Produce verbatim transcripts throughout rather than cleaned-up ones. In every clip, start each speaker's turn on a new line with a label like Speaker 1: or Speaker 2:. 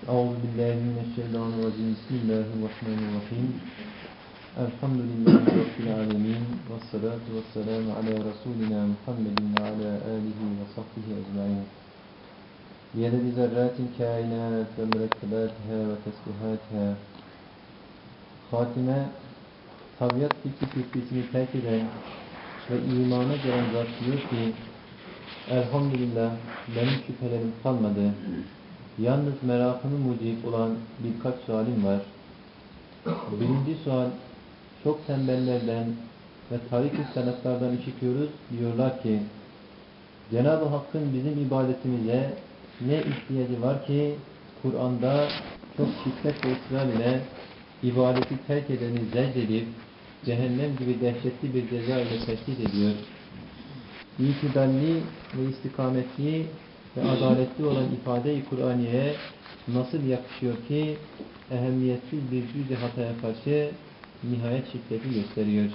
Speaker 1: Euzubillahimineşşeytanirracim. Bismillahirrahmanirrahim. Elhamdülillahi Rabbil alemin. Vessalatu vesselamu ala Resulina Muhammedin ve ala alihi ve sahbihi ecmain. Yededi zerratin kainat ve mürekkebatiha ve tesbihatiha. Hatime, tabiat fikri küfrisini terk eden ve imana gelen zat diyor ki, elhamdülillah benim şüphelerim kalmadı. Yalnız merakını mucib olan birkaç sualim var. Birinci sual, çok tembellerden ve tarik-i sanatlardan işitiyoruz, diyorlar ki, Cenab-ı Hakk'ın bizim ibadetimize ne ihtiyacı var ki, Kur'an'da çok şiddet ve ısrar ile ibadeti terk edeni zecredip, cehennem gibi dehşetli bir ceza ile tehdit ediyor. İtidalli ve istikametli ve adaletli olan ifade-i Kur'aniye'ye nasıl yakışıyor ki ehemmiyetsiz bir cüz-i hataya karşı nihayet şiddeti gösteriyor.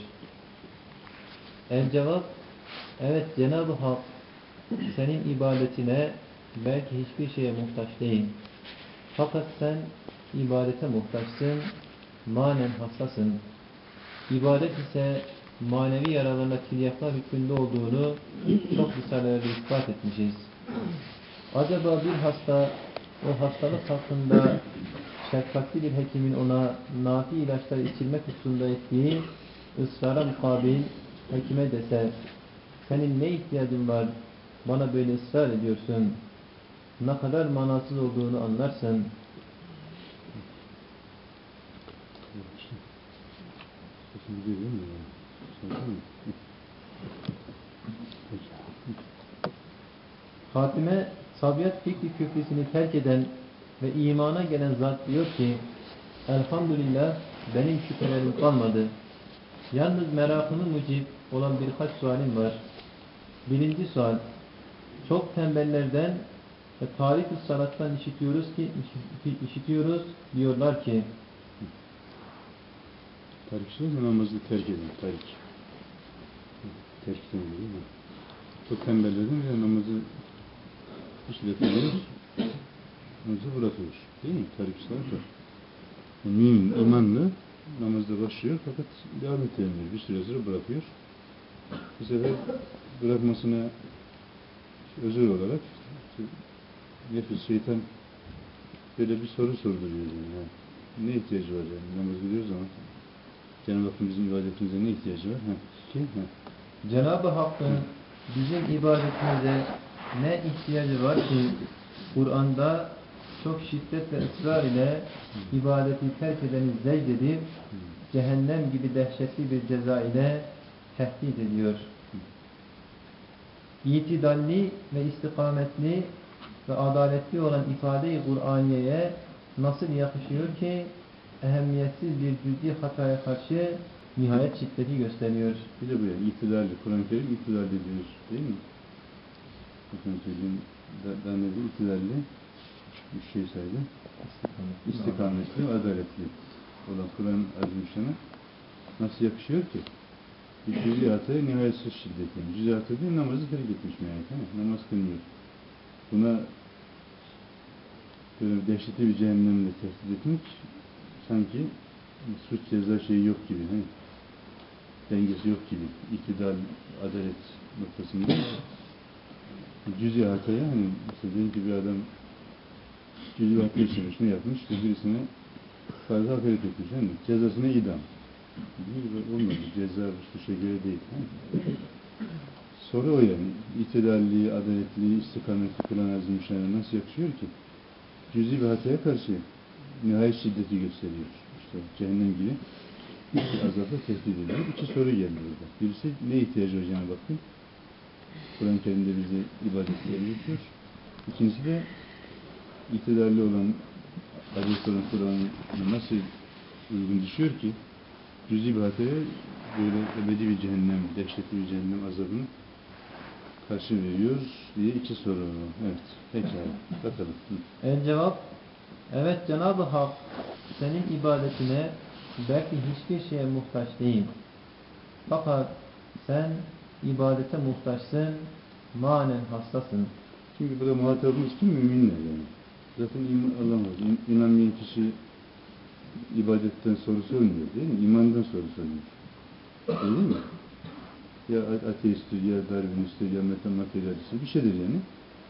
Speaker 1: El cevap, evet Cenab-ı Hak senin ibadetine belki hiçbir şeye muhtaç değil. Fakat sen ibadete muhtaçsın, manen hassasın. İbadet ise manevi yaralarına tilyaklar hükmünde olduğunu çok risalelerde ispat etmişiz. Acaba bir hasta o hastalık hakkında şefkatli bir hekimin ona nafi ilaçları içilmek hususunda ettiği ısrara mukabil hekime dese, senin ne ihtiyacın var, bana böyle ısrar ediyorsun, ne kadar manasız olduğunu anlarsın. Hatime, tabiat fikri küfrisini terk eden ve imana gelen zat diyor ki, elhamdülillah benim şüphelerim kalmadı. Yalnız merakını mucib olan birkaç sualim var. Birinci sual, çok tembellerden ve tarik-i salattan işitiyoruz ki, işitiyoruz diyorlar ki,
Speaker 2: tarikçiler namazı terk edin, tarik. Terkten değil mi? Çok tembellerden ve namazı işletiyoruz, namazı bırakıyoruz. Değil mi? Tarikçiler var. Yani mümin, imanlı namazda başlıyor fakat devam ettiremiyor. Bir süre sonra bırakıyor. Bu sefer bırakmasına özür olarak işte, nefis, şeytan böyle bir soru sorduruyor. Yani. Ne ihtiyacı var yani? Namaz gidiyoruz ama Cenab-ı Hakk'ın bizim ibadetimize ne ihtiyacı var? Ha. Ki, ha.
Speaker 1: Cenab-ı Hakk'ın bizim ibadetimize ne ihtiyacı var ki Kur'an'da çok şiddet ve ısrar ile ibadeti terk edeni zecredip cehennem gibi dehşetli bir ceza ile tehdit ediyor. İtidalli ve istikametli ve adaletli olan ifade-i Kur'aniye'ye nasıl yakışıyor ki ehemmiyetsiz bir cüz'i hataya karşı nihayet şiddeti gösteriyor.
Speaker 2: Bir de bu yani itidalli, Kur'an-ı Kerim itidalli diyor değil mi? Kur'an-ı Kerim daha ne diyor? İtidalli üç şey saydı. İstikametli, istikametli ve adaletli olan Kur'an-ı Azimüşşan'a nasıl yakışıyor ki? Bir cüz'i hataya nihayetsiz şiddet yani. Cüz'i hataya değil, namazı terk etmiş meğer. Namaz kılmıyor. Buna böyle dehşetli bir cehennemle tehdit etmek sanki suç ceza şeyi yok gibi. He? Dengesi yok gibi. İktidar, adalet noktasında cüz-i hataya hani mesela diyelim ki bir adam cüz-i hataya işlemiş, ne yapmış? Birisine fazla hakaret etmiş. He? Cezasına idam. Olmadı. Ceza bu şeye göre değil. He? Soru o yani. İtidarli, adaletli, istikametli Kur'an-ı Azimüşşan'a nasıl yakışıyor ki? Cüz-i bir hataya karşı nihayet şiddeti gösteriyor. İşte cehennem gibi bir azapla tehdit ediyor. İki soru geldi burada. Birisi ne ihtiyacı var Cenab-ı Hakk'ın? Kur'an-ı Kerim'de bizi ibadetle emrediyor. İkincisi de itidarlı olan, adaletli olan Kur'an'ı nasıl uygun düşüyor ki cüz-i bir hataya böyle ebedi bir cehennem, dehşetli bir cehennem azabını karşı veriyor diye iki soru. Evet. Pekala. Bakalım.
Speaker 1: El cevap, evet Cenab-ı Hak senin ibadetine belki hiçbir şeye muhtaç değil. Fakat sen ibadete muhtaçsın, manen hastasın.
Speaker 2: Çünkü burada muhatabımız kim? Müminler yani. Zaten iman alamaz. İn, inanmayan kişi ibadetten soru sormuyor değil mi? İmandan soru soruyor. Değil mi? Ya ateisttir, ya Darwinisttir, ya matematikçi bir şeydir yani.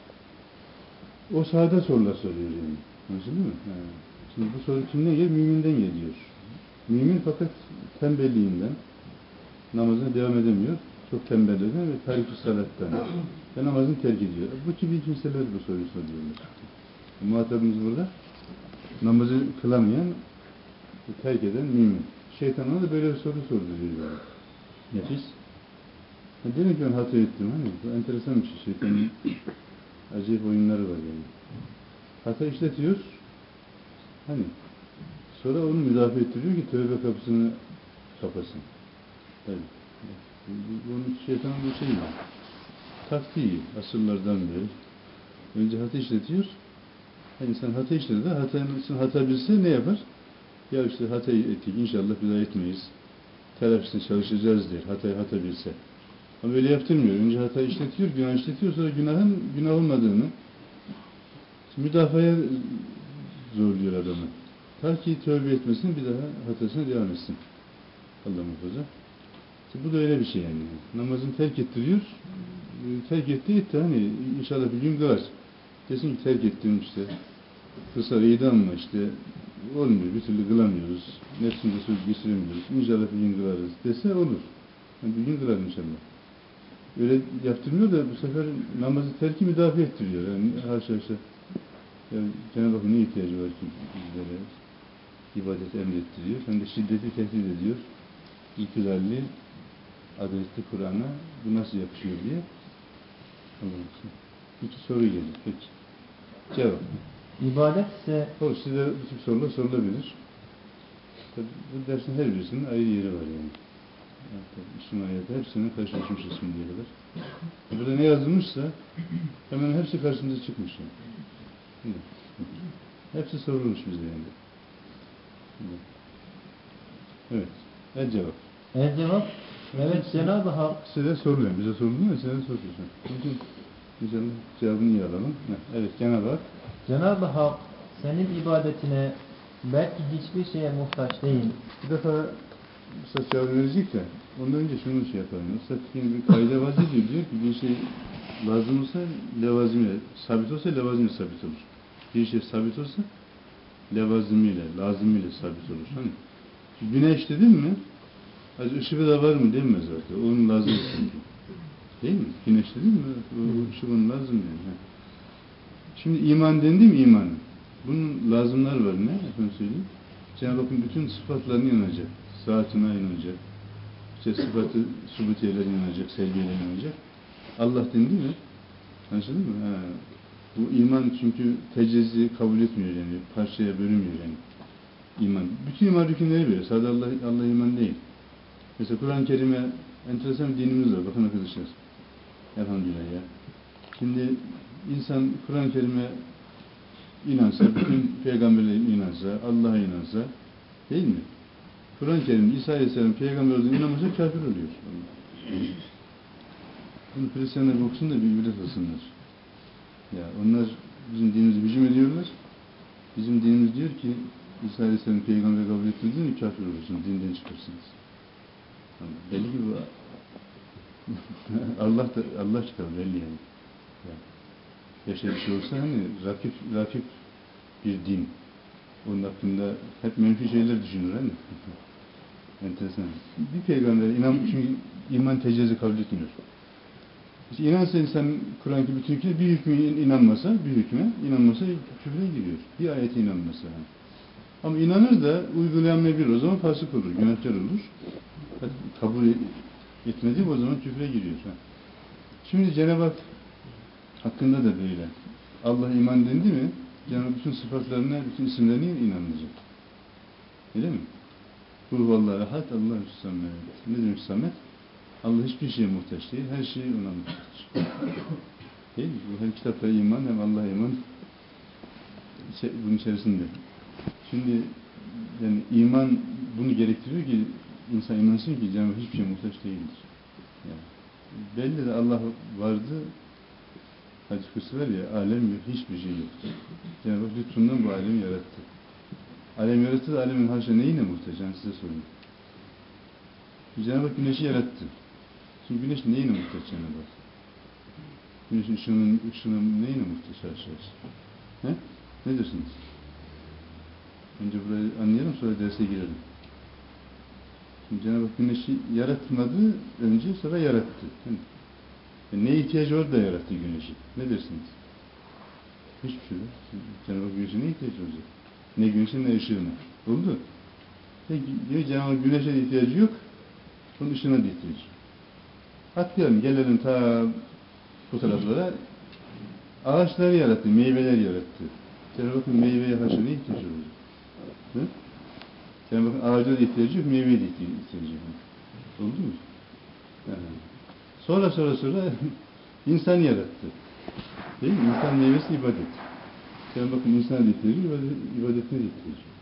Speaker 2: O sahada sorular soruyor yani. Anlaşıldı mı? Ha. Şimdi bu soru kimden geliyor? Müminden geliyor. Mümin fakat tembelliğinden namazına devam edemiyor. Çok tembelliğinden ve tarif-i salattan. Ve namazını terk ediyor. Bu gibi kimseler bu soruyu soruyorlar. Muhatabımız burada namazı kılamayan, terk eden mümin. Şeytanına da böyle bir soru sorduruyor yani. Nefis. Ya demek ki ben hata ettim. Hani bu enteresan bir şey. Şeytanın acayip oyunları var yani. Hata işletiyor. Hani sonra onu müdafaa ettiriyor ki tövbe kapısını kapasın. Evet. Bunun şeytanın bir şeyi var. Taktiği asırlardan beri. Önce hata işletiyor. Yani insan hata işledi de hata, hata bilse ne yapar? Ya işte hata ettik, inşallah bir daha etmeyiz. Telafisine çalışacağız der, hatayı hata bilse. Ama öyle yaptırmıyor. Önce hata işletiyor, günah işletiyor, sonra günahın günah olmadığını müdafaya zorluyor adamı. Ta ki tövbe etmesin, bir daha hatasına devam etsin. Allah muhafaza. İşte bu da öyle bir şey yani. Namazını terk ettiriyor. Terk etti etti hani inşallah bir gün kılar. Desin ki terk ettim işte. Kısa idam mı işte. Olmuyor. Bir türlü kılamıyoruz. Nefsimize söz geçiremiyoruz. İnşallah bir gün kılarız dese olur. Yani bir gün kılar inşallah. Öyle yaptırmıyor da bu sefer namazı terki müdafaa ettiriyor. Yani haşa haşa. Yani Cenab-ı Hakk'ın ne ihtiyacı var ki bizlere? İbadeti emrettiriyor. Hem de şiddeti tehdit ediyor. İktidarlı, adaletli Kur'an'a bu nasıl yakışıyor diye. Allah'ım. İki soru gelir. Peki. Cevap.
Speaker 1: İbadet ise
Speaker 2: O size bu tip sorular sorulabilir. Tabii bu dersin her birisinin ayrı yeri var yani. Yani Müslüman hayatı hepsinin karşılaşmışız şimdiye kadar. Burada ne yazılmışsa hemen hepsi karşımıza çıkmış yani. Hepsi sorulmuş bize yani. Evet. El cevap.
Speaker 1: el cevap, evet Cenab-ı Hak
Speaker 2: Size soruluyor. Bize soruluyor, size soruyorsun. İnşallah cevabını iyi alalım. Evet, Cenab-ı Hak.
Speaker 1: Cenab-ı Hak senin ibadetine belki hiçbir şeye muhtaç değil.
Speaker 2: Bir defa Üstad cevap verecek de ondan önce şunu şey yapalım. Üstad yine bir kaide vaziyet diyor. Diyor ki bir şey lazım olsa levazimiyle, sabit olsa levazimiyle sabit olur. Bir şey sabit olsa levazimiyle, lazımıyla sabit olur. Hani güneş dedin mi? Az ışığı da var mı denmez zaten. Onun lazım çünkü. Değil mi? Güneş dedin mi? O ışığın lazım yani. Şimdi iman dendi mi iman? Bunun lazımlar var ne? Efendim söyleyeyim. Cenab-ı Hakk'ın bütün sıfatlarına inanacak. Zatına inanacak. İşte sıfatı, subutiyelerine inanacak, sevgiyelerine inanacak. Allah dendi mi? Anlaşıldın mı? Ha. Bu iman çünkü tecezzi kabul etmiyor yani. Parçaya bölünmüyor yani. İman. Bütün iman rükünleri böyle. Sadece Allah, Allah iman değil. Mesela Kur'an-ı Kerim'e enteresan bir dinimiz var. Bakın arkadaşlar. Elhamdülillah ya. Şimdi insan Kur'an-ı Kerim'e inansa, bütün peygamberlere inansa, Allah'a inansa, değil mi? Kur'an-ı Kerim, İsa Aleyhisselam peygamber olduğuna inanmasa kafir oluyor. Bunu Hristiyanlar okusun da bir ibret alsınlar. Ya onlar bizim dinimizi hücum ediyorlar. Bizim dinimiz diyor ki İsa Aleyhisselam peygamber kabul ettiğiniz mi kafir olursunuz, dinden çıkarsınız. Belli ki bu Allah da Allah çıkar belli yani. yani. Yaşa bir şey olsa hani rakip rakip bir din. Onun hakkında hep menfi şeyler düşünür hani. Enteresan. Bir peygamber inan çünkü iman tecezzi kabul etmiyor. İşte inansa insan Kur'an'daki bütün hükmüne bir hükmü inanmasa, bir hükme inanmasa küfre giriyor. Bir ayete inanmasa. Ama inanır da uygulayamayabilir. O zaman fasık olur, günahkar olur. Kabul etmedi o zaman küfre giriyor. Şimdi Cenab-ı Hak hakkında da böyle. Allah iman dendi mi? Cenab-ı bütün sıfatlarına, bütün isimlerine inanılacak. Öyle mi? Kul vallahi ahad, Allahu samet. Ne demek samet? Allah hiçbir şeye muhtaç değil, her şey ona muhtaç. Değil mi? Bu hem kitapta iman hem Allah'a iman bunun içerisinde. Şimdi yani iman bunu gerektiriyor ki insan inansın ki Cenab-ı hiçbir şeye muhtaç değildir. Yani belli de Allah vardı, hadis kısı var ya, alem yok, hiçbir şey yoktur. Cenab-ı Hak lütfundan bu alemi yarattı. Alem yarattı da alemin haşa neyine muhtaç? Yani size sorayım. Cenab-ı Hak güneşi yarattı. Şimdi güneş neyine muhtaç Cenab-ı Hak? Güneşin ışığının, ışığının neyine muhtaç haşa? He? Ne diyorsunuz? Önce burayı anlayalım, sonra derse girelim. Şimdi Cenab-ı Hak güneşi yaratmadı, önce sonra yarattı. Yani neye ihtiyacı var da yarattı güneşi? Ne dersiniz? Hiçbir şey yok. Cenab-ı Hak güneşe ne ihtiyacı olacak? Ne güneşin ne ışığına. Oldu. Peki diyor Cenab-ı Hak güneşe de ihtiyacı yok, bunun ışığına da ihtiyacı yok. Atlayalım, gelelim ta bu taraflara. Ağaçları yarattı, meyveler yarattı. Cenab-ı Hakk'ın meyveye haşa ne ihtiyacı olacak? Hı? Cenab-ı Hakk'ın ağaca da ihtiyacı yok, meyveye de ihtiyacı yok. Oldu mu? Yani. Sonra sonra sonra insan yarattı. Değil mi? İnsan meyvesi ibadet. Cenab-ı Hakk'ın insana da ihtiyacı yok, ibadetine de ihtiyacı yok.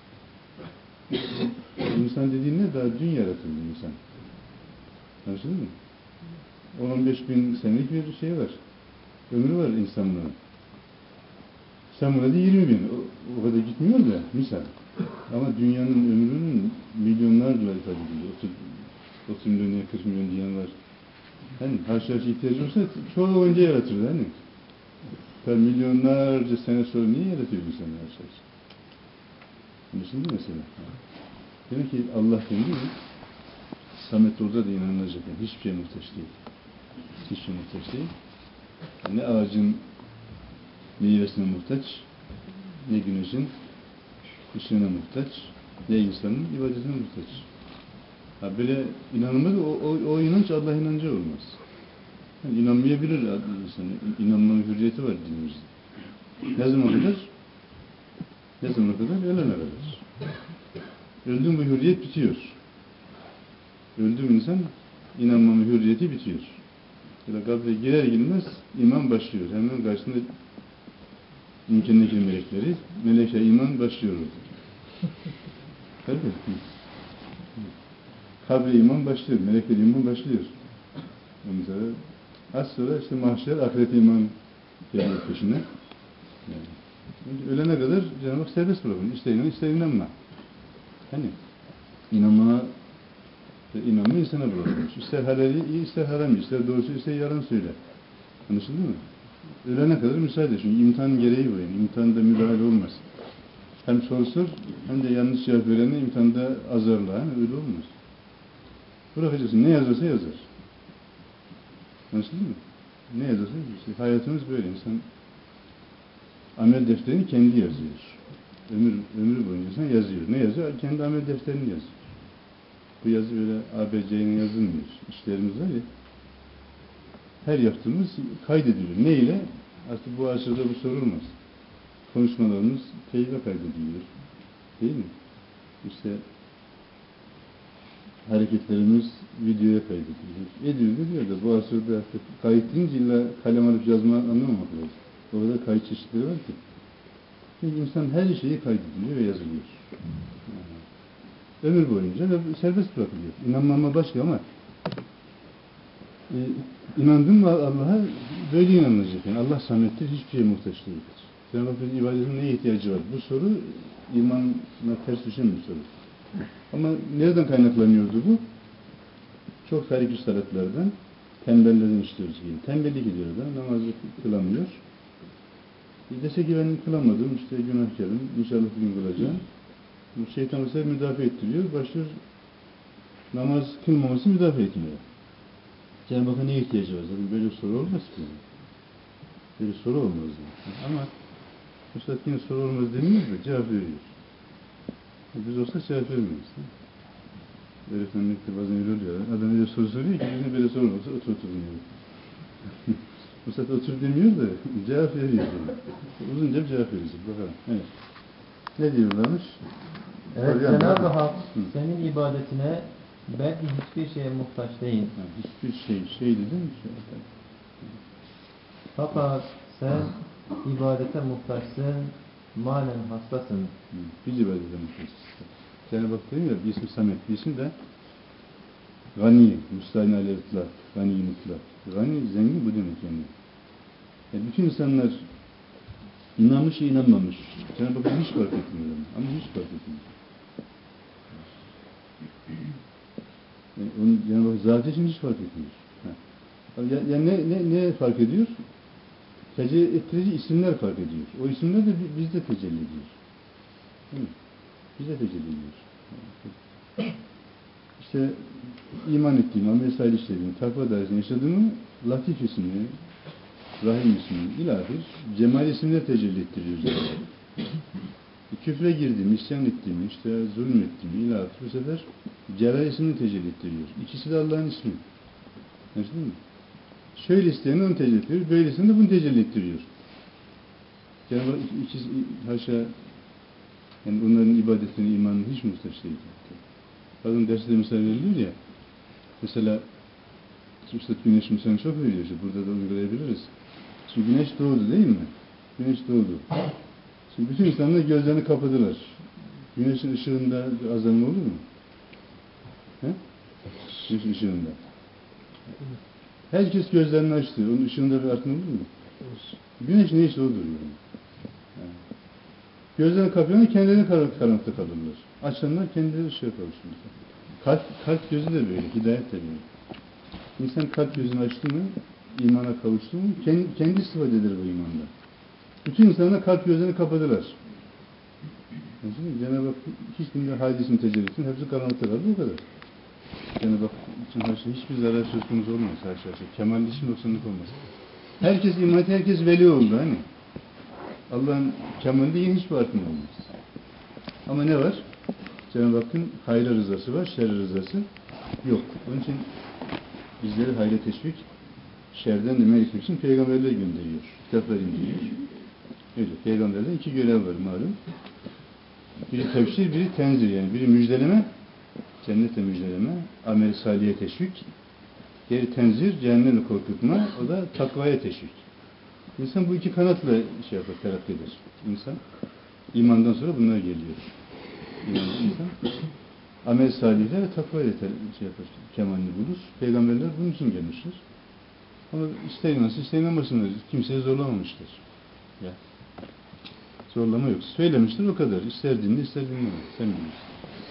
Speaker 2: İnsan dediğin ne? Daha dün yaratıldı insan. Anlaşıldı mı? on on beş bin senelik bir şey var. Ömrü var insanlığın. Sen buna da yirmi bin. O, o kadar gitmiyor da misal. Ama dünyanın ömrünün milyonlarla ifade ediliyor. otuz milyon, kırk milyon diyen var. Hani haşa haşa ihtiyacı olsa çoğu önce yaratırdı hani. Tabi milyonlarca sene sonra niye yaratıyor bu sene haşa haşa? Anlaşıldı mı mesela? Demek ki Allah kendi Samet orada da inanılacak. Yani hiçbir şeye muhtaç değil. Hiçbir şeye muhtaç değil. Ne ağacın meyvesine muhtaç, ne güneşin ışığına muhtaç, ne insanın ibadetine muhtaç. Ha böyle inanılmaz, o, o, o inanç Allah inancı olmaz. Yani inanmayabilir insan. İnanmanın hürriyeti var dinimizde. Ne zaman kadar? Ne zaman kadar? Ölene kadar. Öldüğün bu hürriyet bitiyor. Öldüğüm insan inanmama hürriyeti bitiyor. Ya kabre girer girmez iman başlıyor. Hemen karşısında imkendeki melekleri, melekler iman başlıyor orada. Tabii. Kabre iman başlıyor, melekler iman başlıyor. Mesela az sonra işte mahşer, ahiret iman geliyor peşine. Yani, ölene kadar Cenab-ı Hak serbest bırakın. İster inan, ister inanma. Hani inanmana İnanma insana bırakılmış. İster halali, ister haram, ister doğrusu, ister yalan söyle. Anlaşıldı mı? Ölene kadar müsaade. Çünkü imtihanın gereği bu yani. İmtihanda müdahale olmaz. Hem soru sor, hem de yanlış cevap vereni imtihanda azarla. Yani öyle olmaz. Bırakacaksın. Ne yazarsa yazar. Anlaşıldı mı? Ne yazarsa işte hayatımız böyle. İnsan amel defterini kendi yazıyor. Ömür, ömrü boyunca insan yazıyor. Ne yazıyor? Kendi amel defterini yazıyor. Bu yazı böyle A B C'nin yazılmıyor. İşlerimiz var ya, her yaptığımız kaydediliyor. Ne ile? Artık bu asırda bu sorulmaz. Konuşmalarımız teybe kaydediliyor. Değil mi? İşte hareketlerimiz videoya kaydediliyor. Ediyor diyor da bu asırda artık kayıt deyince illa kalem alıp yazma anlamamak lazım. O kadar kayıt çeşitleri var ki. Çünkü insan her şeyi kaydediliyor ve yazılıyor. Ömür boyunca ve serbest bırakılıyor. İnanmama başka ama e, inandın mı Allah'a böyle inanılacak. Yani Allah samettir, hiçbir şeye muhtaç değildir. Cenab-ı Hakk'ın ibadetin neye ihtiyacı var? Bu soru imanla ters düşen bir soru. Ama nereden kaynaklanıyordu bu? Çok tarih üstadlardan, tembellerden işliyoruz gibi. Tembellik ediyor da, namazı kılamıyor. E dese ki ben kılamadım, işte günahkarım, inşallah bugün kılacağım. Bu şeytan ise müdafaa ettiriyor, başlıyor namaz kılmaması müdafaa etmiyor. Cenab-ı Hakk'a neye ihtiyacı var? Zaten böyle soru olmaz ki. Böyle soru olmaz. Yani. Ama Üstad yine soru olmaz demiyor da cevap veriyor. Biz olsa cevap vermeyiz. Öğretmenlikte bazen öyle oluyor. Adam öyle soru soruyor ki bizimle böyle soru olmasa otur otur demiyor. Üstad otur demiyor da cevap veriyor. Uzunca bir cevap verecek. Bakalım. Evet. Ne diyorlarmış?
Speaker 1: Evet, Cenab-ı Hak senin ibadetine belki hiçbir şeye muhtaç değil.
Speaker 2: Ha, hiçbir şey, şey dedim mi?
Speaker 1: Fakat sen ibadete muhtaçsın, manen hastasın.
Speaker 2: Biz ibadete muhtaçsın. Cenab-ı Hak diyor ya, bir isim Samet, bir isim de Gani, Müstahine aleyhitlah, Gani mutlak. Gani, zengin bu demek yani. Yani bütün insanlar inanmış, inanmamış. Cenab-ı Hak hiç fark etmiyor. Ama hiç fark etmiyor. Yani onu Cenab-ı Hak zatı için hiç fark etmiyor. Yani ya ne, ne, ne fark ediyor? Tecelli ettirici isimler fark ediyor. O isimler de bizde tecelli ediyor. Değil mi? Bize tecelli ediyor. İşte iman ettiğim, amel salih işlediğim, takva dairesinde yaşadığımı Latif ismini, Rahim ismini, ilahir, Cemal isimler tecelli ettiriyor. Küfre girdiğimi, isyan ettiğimi, işte zulüm ettiğimi, ilahir bu sefer Celal ismini tecelli ettiriyor. İkisi de Allah'ın ismi. Anladın mı? Şöyle isteyeni onu tecelli ettiriyor, böylesini de bunu tecelli ettiriyor. Cenab-ı Hak ikisi, haşa, yani onların ibadetini, imanını hiç muhtaç değil. Bazen derste misal veriliyor ya, mesela Üstad Güneş misalini çok veriyor, işte burada da uygulayabiliriz. Şimdi güneş doğdu değil mi? Güneş doğdu. Şimdi bütün insanlar gözlerini kapadılar. Güneşin ışığında bir azalma olur mu? He? Güneş ışığında. Herkes gözlerini açtı. Onun ışığında bir artma olur mu? Güneş neyse odur yani. yani. Gözlerini kapıyorlar, kendilerini karanlıkta kalırlar. Açanlar kendileri ışığa kavuşurlar. Kalp, kalp gözü de böyle, hidayet de böyle. İnsan kalp gözünü açtı mı, imana kavuştu mu, kendi, kendi istifade eder bu imanda. Bütün insanlar kalp gözlerini kapadılar. Yani Cenab-ı Hak hiçbirinde hadisin tecellisinin hepsi karanlıkta kaldı, o kadar. Cenab-ı Hak için haşa hiçbir zarar söz konusu olmaz, haşa haşa. Kemal için noksanlık olmaz. Herkes iman etti, herkes veli oldu hani. Allah'ın kemalinde yine hiçbir artma olmaz. Ama ne var? Cenab-ı Hakk'ın hayra rızası var, şer rızası yok. Onun için bizleri hayra teşvik, şerden de men etmek için peygamberler gönderiyor. Kitaplar indiriyor. Öyle. Peygamberlerin iki görev var malum. Biri tevşir, biri tenzir yani. Biri müjdeleme, cennetle müjdeleme, amel-i salih'e teşvik. Diğeri tenzir, cehennemle korkutma, o da takvaya teşvik. İnsan bu iki kanatla şey yapar, terakki eder. İnsan, imandan sonra bunlar geliyor. İman, insan, amel-i salih'le ve takvayla şey yapar, kemalini bulur. Peygamberler bunun için gelmiştir. Ama ister inansın, ister inanmasınlar. Kimseye zorlamamıştır. Ya. Zorlama yok. Söylemiştir o kadar. İster dinle, ister dinleme. Sen bilirsin.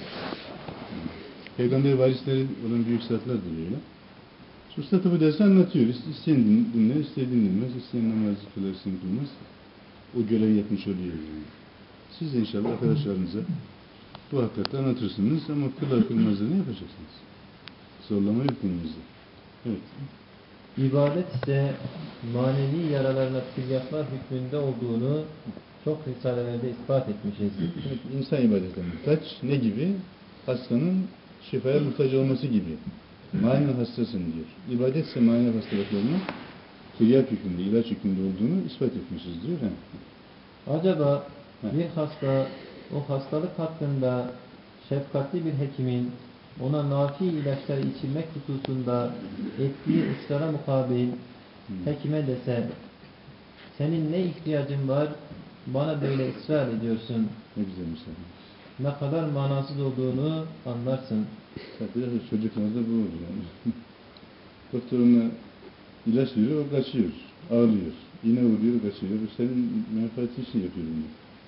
Speaker 2: Peygamber varisleri olan büyük zatlar da böyle. Usta bu dersi anlatıyor. İsteyen dinler, isteyen dinlemez, isteyen namazı kılar, isteyen kılmaz. O görevi yapmış oluyor. Yani. Siz de inşallah arkadaşlarınıza bu hakikati anlatırsınız ama kılar kılmazda ne yapacaksınız? Zorlama yok dinimizde. Evet.
Speaker 1: İbadet ise manevi yaralarına tiryaklar hükmünde olduğunu çok risalelerde ispat etmişiz.
Speaker 2: İnsan ibadete muhtaç. Ne gibi? Hastanın şifaya muhtaç olması gibi. Manen hastasın diyor. İbadet ise manen hastalıklarının tiryak hükmünde, ilaç hükmünde olduğunu ispat etmişiz diyor. He.
Speaker 1: Acaba
Speaker 2: He.
Speaker 1: bir hasta o hastalık hakkında şefkatli bir hekimin ona nafi ilaçları içirmek hususunda ettiği ısrara mukabil
Speaker 2: hmm.
Speaker 1: hekime dese senin ne ihtiyacın var bana böyle ısrar ediyorsun.
Speaker 2: Ne güzel mesela.
Speaker 1: Ne kadar manasız olduğunu anlarsın.
Speaker 2: Biraz çocuklarda bu olur yani. Doktor ona ilaç veriyor, o kaçıyor, ağlıyor. İğne vuruyor, kaçıyor. Bu senin menfaati için yapıyor bunu.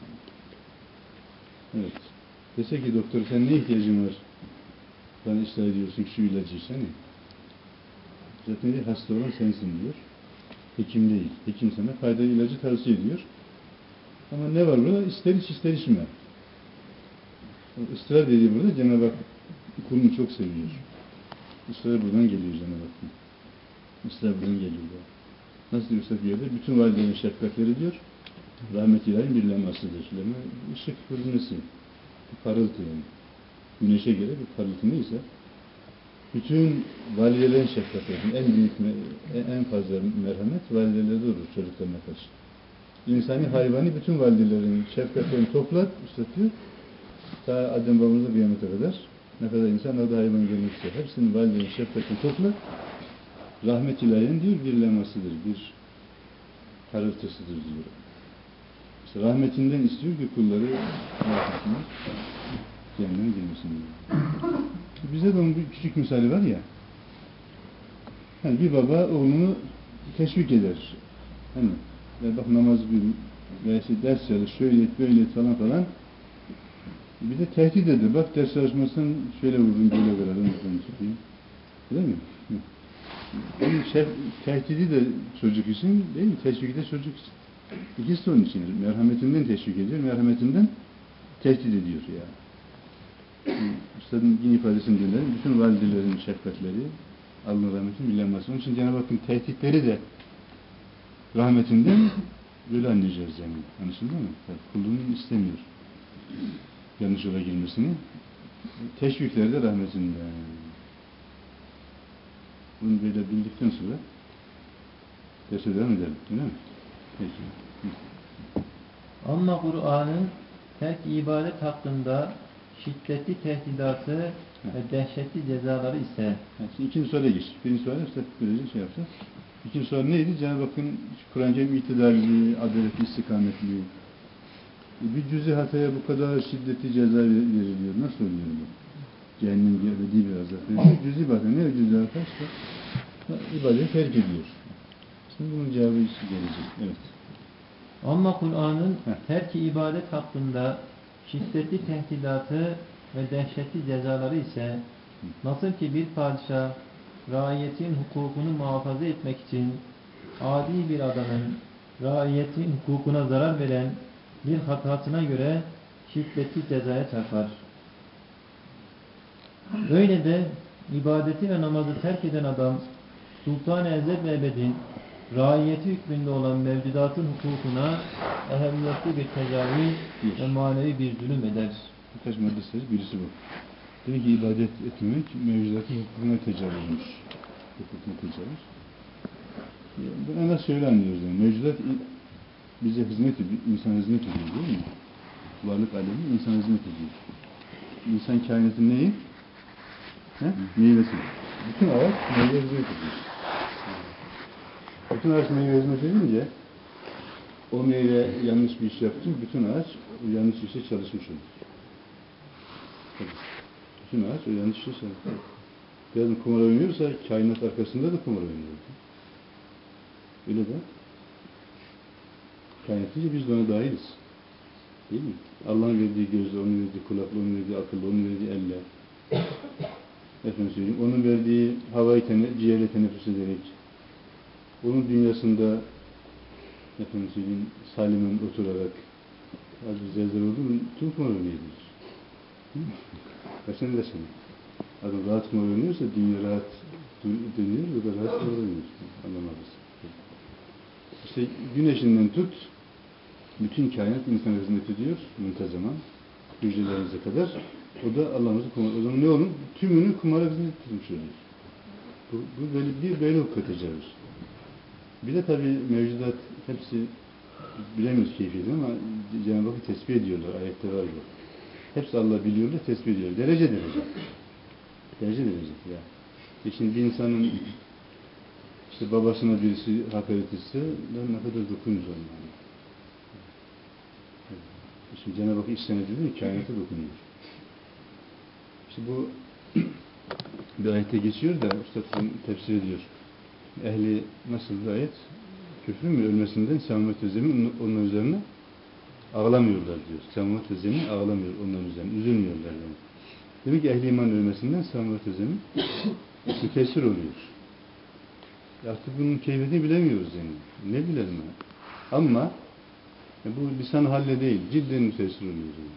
Speaker 2: Evet. Dese ki doktor sen ne ihtiyacın var? Bana ısrar ediyorsun şu ilacı içsene. Zaten değil, hasta olan sensin diyor. Hekim değil. Hekim sana faydalı ilacı tavsiye ediyor. Ama ne var burada? İster iç, ister içme. Israr dediği burada Cenab-ı Hak kulunu çok seviyor. Israr buradan geliyor Cenab-ı Hak'ın. Israr buradan geliyor. Nasıl diyorsa bir yerde bütün validelerin şefkatleri diyor, rahmet ilahi bir lemasıdır. Lema, ışık hürmesi. Bir parıltı yani. Güneşe göre bir parıltı neyse, bütün validelerin şefkatleri, en büyük, en fazla merhamet validelerde olur çocuklarına karşı. İnsani, hayvani bütün validelerin şefkatlerini toplar, üstetiyor. Ta Adem babamıza kıyamete kadar ne kadar insan ne kadar hayvan görmüşse hepsinin validenin şefkatini toplar. Rahmet ilahiyen diyor bir lemasıdır, bir parıltısıdır diyor. İşte rahmetinden istiyor ki kulları rahmetine cehenneme girmesin diyor. Bize de onun bir küçük misali var ya. Yani bir baba oğlunu teşvik eder. Hani ve bak namaz bir veya işte ders çalış, şöyle et, böyle et falan falan. Bir de tehdit eder. Bak ders çalışmazsan şöyle vururum, böyle kırarım, buradan çıkayım. Değil mi? Onun şef, tehdidi de çocuk için, değil mi? Teşviki de çocuk için. İkisi de onun için. Merhametinden teşvik ediyor, merhametinden tehdit ediyor ya. Yani. Üstadın yine ifadesini dinlerim. Bütün validelerin şefkatleri, Allah'ın rahmetinin bilinmesi. Onun için Cenab-ı Hakk'ın tehditleri de rahmetinden böyle anlayacağız yani. Anlaşıldı mı? Yani kulluğunu istemiyor. Yanlış yola girmesini. Teşvikleri de rahmetinden. Bunu böyle bildikten sonra derse devam edelim. Değil mi? Peki.
Speaker 1: Ama Kur'an'ın terk ibadet hakkında şiddetli tehdidatı ve dehşetli cezaları ise
Speaker 2: Yani şimdi ikinci soruya geç. Birinci soruya işte böylece şey yapacağız. İkinci soru neydi? Cenab-ı Hakk'ın Kur'an-ı Kerim itidalli, adaletli, istikametli. Bir cüzi hataya bu kadar şiddetli ceza veriliyor. Nasıl oluyor bu? Cehennem gibi ebedi bir azap veriliyor. Cüzi bir hata. Ne cüzi hata? İşte ibadeti terk ediyor. Şimdi bunun cevabı gelecek. Evet.
Speaker 1: ama Kur'an'ın terk ibadet hakkında şiddetli tehdidatı ve dehşetli cezaları ise nasıl ki bir padişah raiyetin hukukunu muhafaza etmek için adi bir adamın raiyetin hukukuna zarar veren bir hatasına göre şiddetli cezaya çarpar. Öyle de ibadeti ve namazı terk eden adam Sultan-ı Ezzet ve Ebed'in raiyeti hükmünde olan mevcudatın hukukuna ehemmiyetli bir tecavüz ve manevi bir zulüm eder.
Speaker 2: Birkaç maddesi, birisi bu. Demek ki ibadet etmemek mevcudatın hukukuna tecavüzmüş. Hukukuna tecavüz. Bu en az şöyle anlıyoruz yani. Mevcudat bize hizmet ediyor, insan hizmet ediyor değil mi? Varlık alemi insan hizmet ediyor. İnsan kainatın neyi? He? Meyvesi. Bütün ağaç meyve hizmet ediyor. Bütün ağaç meyve hizmet edince o meyve yanlış bir iş yaptı, bütün ağaç o yanlış işte çalışmış olur. Bütün ağaç o yanlış işte çalışmış. Birazdan kumar oynuyorsa kainat arkasında da kumar oynuyor. Öyle de. Kainat deyince biz de ona dahiliz. Değil mi? Allah'ın verdiği gözle, onun verdiği kulakla, onun verdiği akıllı, onun verdiği elle. Efendim söyleyeyim, onun verdiği havayı tene, ciğerle teneffüs ederek, onun dünyasında efendim söyleyeyim, salimen oturarak az bir zevzler oldu mu tüm kumar oynayabilir. Kaçın da sana. Adam rahat kumar oynuyorsa dünya rahat dönüyor, o da rahat kumar oynuyor. Anlamadız. İşte güneşinden tut, bütün kainat insana hizmet ediyor, muntazaman, hücrelerimize kadar. O da Allah'ımızı kumar. O zaman ne olur? Tümünü kumara hizmet etmiş oluyor. Bu, bu böyle bir böyle hukuk tecavüz. Bir de tabii mevcudat hepsi bilemiyoruz keyfiyetini ama Cenab-ı Hakk'ı tesbih ediyorlar. Ayette var bu. Hepsi Allah biliyorlar, tesbih ediyorlar. Derece derece. Derece derece. Ya. E şimdi bir insanın işte babasına birisi hakaret etse ne kadar dokunuz onlara. Şimdi Cenab-ı Hak işten ediyor, kainata dokunuyor. İşte bu bir ayette geçiyor da Üstad tefsir ediyor. Ehli nasıl bir ayet? Küfrün mü ölmesinden Semavet ve Zemin onun üzerine ağlamıyorlar diyor. Semavet ve Zemin ağlamıyor onların üzerine. Üzülmüyorlar yani. Demek ki ehli iman ölmesinden Semavet ve Zemin müteessir oluyor. Artık bunun keyfiyetini bilemiyoruz yani. Ne bilelim yani. Ama bu lisan halle değil. Cidden müteessir oluyor yani.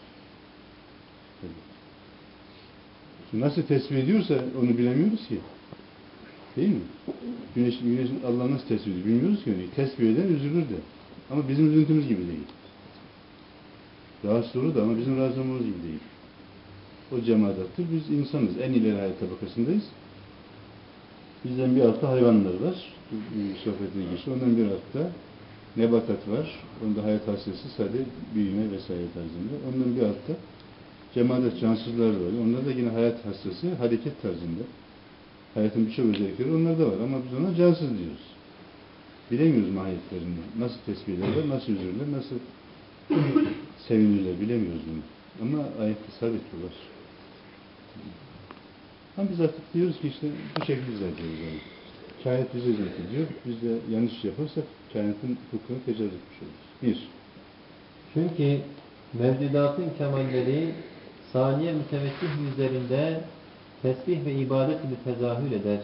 Speaker 2: Nasıl tesbih ediyorsa onu bilemiyoruz ki. Değil mi? Güneş, güneş Allah nasıl tesbih ediyor? Bilmiyoruz ki. Yani. Tesbih eden üzülür de. Ama bizim üzüntümüz gibi değil. Rahatsız olur da ama bizim rahatsız olmamız gibi değil. O cemaatattır. Biz insanız. En ileri hayat tabakasındayız. Bizden bir altta hayvanlar var. Sohbetine geçti. Ondan bir altta nebatat var. Onda hayat hasresi sadece büyüme vesaire tarzında. Ondan bir altta cemaat cansızlar var. Onlar da yine hayat hastası, hareket tarzında. Hayatın birçok özellikleri onlarda var ama biz ona cansız diyoruz. Bilemiyoruz mahiyetlerini. Nasıl tespit ederler, nasıl üzülürler, nasıl sevinirler bilemiyoruz bunu. Ama ayette sabit bu var. Ama biz artık diyoruz ki işte bu şekilde izah ediyoruz yani. kainat bize zevk ediyor. Biz de yanlış yaparsak kainatın hukukunu tecavüz etmiş oluruz. Bir.
Speaker 1: Çünkü mevcudatın kemalleri saniye müteveccih yüzlerinde tesbih ve ibadet ile tezahür eder.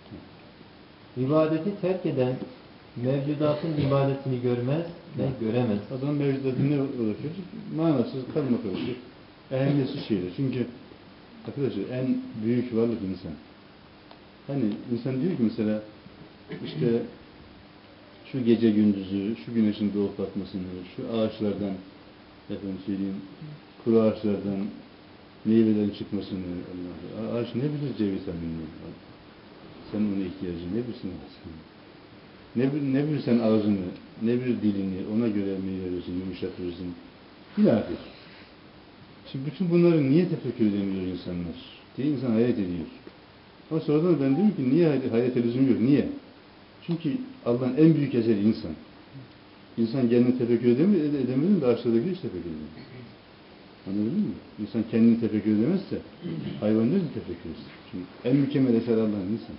Speaker 1: İbadeti terk eden mevcudatın ibadetini görmez ve göremez.
Speaker 2: Adam mevcudatı ne uğraşıyor? Manasız, karma karışık, ehemmiyetsiz şeyler. Çünkü arkadaşlar en büyük varlık insan. Hani insan diyor ki mesela işte şu gece gündüzü, şu güneşin doğup batmasını, şu ağaçlardan efendim söyleyeyim, kuru ağaçlardan meyvelerin çıkmasını, Allah, ağaç ne bilir C vitamini? Sen ona ihtiyacın ne bilsin? Ne, ne bilirsen ağzını, ne bir dilini, ona göre meyvelersin, yumuşatırsın. İlahi. Şimdi bütün bunları niye tefekkür edemiyor insanlar? Diye insan hayret ediyor. Ama sonradan ben diyorum ki niye hayret lüzum yok? Niye? Çünkü Allah'ın en büyük eseri insan. İnsan kendini tefekkür edemiyor, edemiyor da aşağıdaki hiç tefekkür edemiyor. Anladın mı? İnsan kendini tefekkür edemezse hayvanlar da tefekkür etsin. Çünkü en mükemmel eser Allah'ın insan.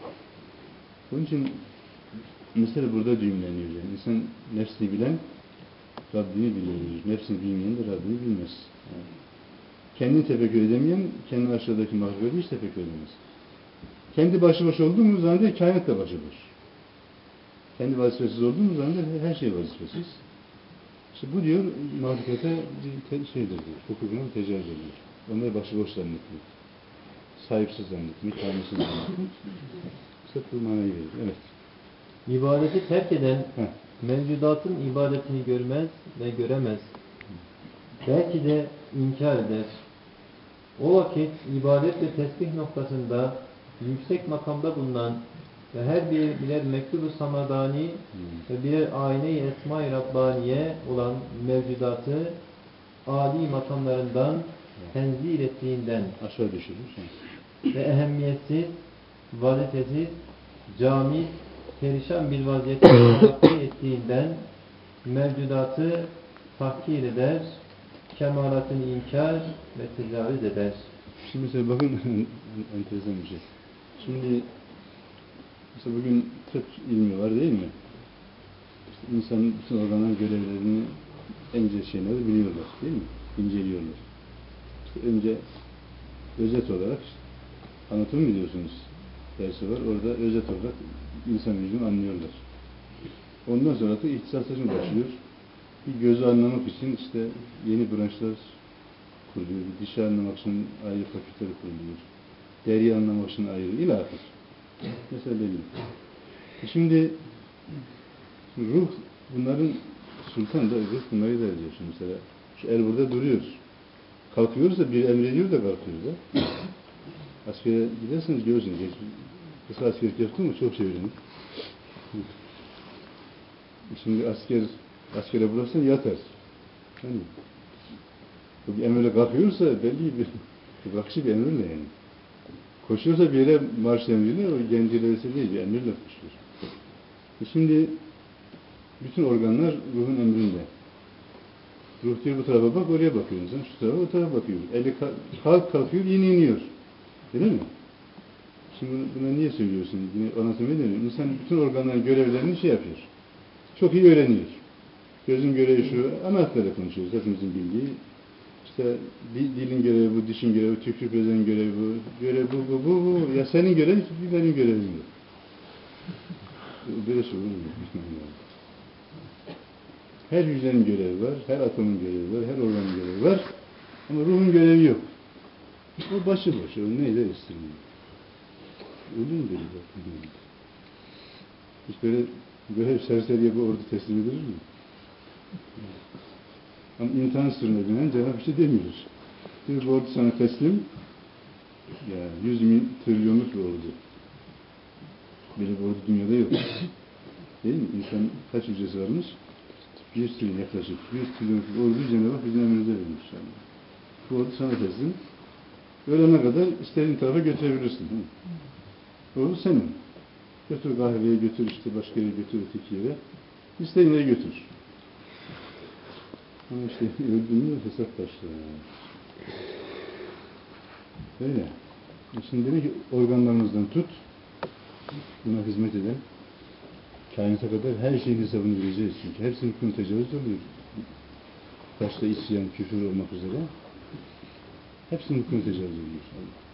Speaker 2: Onun için mesele burada düğümleniyor yani. İnsan nefsini bilen Rabbini biliyor. Nefsini bilmeyen de Rabbini bilmez. Yani kendini tefekkür edemeyen, kendi aşağıdaki mahlukatı hiç tefekkür edemez. Kendi başıboş olduğumuz zaman da kainat da başıboş. Kendi vazifesiz olduğumuz zaman da her şey vazifesiz. İşte bu diyor, mahlukata bir şeydir diyor, hukukuna tecavüz ediyor. Onları başıboş zannetmiyor. Sahipsiz zannetmiyor, tanrısız zannetmiyor. İşte bu manayı veriyor. Evet.
Speaker 1: İbadeti terk eden
Speaker 2: Heh.
Speaker 1: mevcudatın ibadetini görmez ve göremez. Belki de inkar eder. O vakit ibadet ve tesbih noktasında yüksek makamda bulunan ve her bir birer mektubu samadani hmm. ve birer ayne-i esma-i Rabbaniye olan mevcudatı âli makamlarından tenzih ettiğinden
Speaker 2: aşağı düşürür
Speaker 1: ve ehemmiyetsiz, vazifesiz, cami, perişan bir vaziyette takdir ettiğinden mevcudatı tahkir eder, kemalatını inkar ve tecavüz eder.
Speaker 2: Şimdi mesela bakın enteresan bir şey. Şimdi mesela bugün tıp ilmi var değil mi? İşte insanın bütün organların görevlerini en ince şeyleri biliyorlar değil mi? İnceliyorlar. İşte önce özet olarak anatomi biliyorsunuz dersi var. Orada özet olarak insan vücudunu anlıyorlar. Ondan sonra da ihtisasların başlıyor. Bir gözü anlamak için işte yeni branşlar kuruluyor. Bir dişi anlamak için ayrı fakülteler kuruluyor. Deriyi anlamak için ayrı. İlahir. Mesela belli. Şimdi ruh bunların sultan da ruh bunları da ediyor. Şimdi mesela şu el burada duruyor. Kalkıyorsa bir emrediyor da kalkıyor da. Askere giderseniz görürsünüz. Kısa askerlik yaptın mı çok şey öğrenir. Şimdi asker askere bıraksan yatar. Yani, bu bir emirle kalkıyorsa belli bir, bir bakışı bir emirle yani. Koşuyorsa bir yere marş emriyle o gencilerse değil bir emirle koşuyor. E şimdi bütün organlar ruhun emrinde. Ruh diyor bu tarafa bak oraya bakıyor insan. Şu tarafa o tarafa bakıyor. Eli kalk kalkıyor yine iniyor. Değil mi? Şimdi buna niye söylüyorsun? Yine anlatmaya deniyorum. İnsan bütün organların görevlerini şey yapıyor. Çok iyi öğreniyor. Gözün görevi şu, ana hatlarla konuşuyoruz hepimizin bildiği. İşte dilin görevi bu, dişin görevi, tükürük özenin görevi bu, görev bu, bu, bu, bu. Ya senin görevin, benim görevim yok. Böyle şey olur mu? Her hücrenin görevi var, her atomun görevi var, her organın görevi var. Ama ruhun görevi yok. O başıboş, o neyle istemiyor. Öyle mi dedi? Hiç böyle görev serseriye bu ordu teslim edilir mi? Ama imtihan sırrına binen Cenab-ı bir şey demiyor. Bir ordu sana teslim, ya yüz bin trilyonluk bir ordu. Böyle bir ordu dünyada yok. Değil mi? İnsan kaç hücresi varmış? Bir trilyon yaklaşık. Bir trilyonluk bir ordu Cenab-ı Hak bizim emrimize vermiş. Yani. Bu ordu sana teslim. Öğlene kadar istediğin tarafa götürebilirsin. Hı? O senin. Götür kahveye götür, işte başka yere götür, öteki yere. İstediğin yere götür. Ama işte öldüğünde hesap başlıyor. Öyle. Şimdi demek ki organlarımızdan tut, buna hizmet eden kainata kadar her şeyin hesabını vereceğiz çünkü. Hepsinin hükmü tecavüz oluyor. Başta isyan, küfür olmak üzere hepsinin hükmü tecavüz ediyor.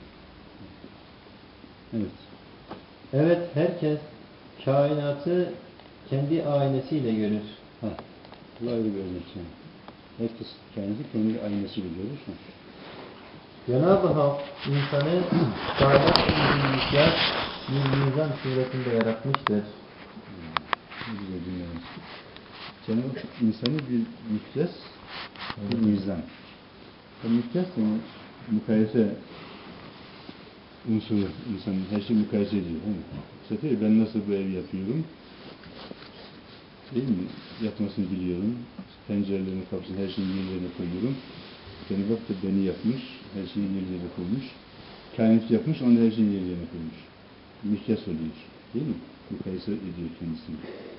Speaker 2: Evet.
Speaker 1: Evet, herkes kainatı kendi aynasıyla görür.
Speaker 2: Ha, bu ayrı bir örnek yani. Herkes kainatı kendi aynasıyla görür. Ha.
Speaker 1: Cenab-ı Hak insanı kainat bir mikyas, bir mizan suretinde yaratmıştır.
Speaker 2: Ne güzel dinlemiş. Cenab-ı Hak insanı bir mikyas, bir mizan. Bu mikyas yani mukayese unsuru, insanın her şeyi mukayese ediyor. Değil ben nasıl bu evi yapıyorum? Değil mi? Yapmasını biliyorum. Pencerelerini, kapısını, her şeyi yerlerine koyuyorum. Cenab-ı Hak da beni yapmış, her şeyi yerlerine koymuş. Kainat yapmış, onu da her şeyi yerlerine koymuş. Mikyas oluyor. Değil mi? Mukayese ediyor kendisini.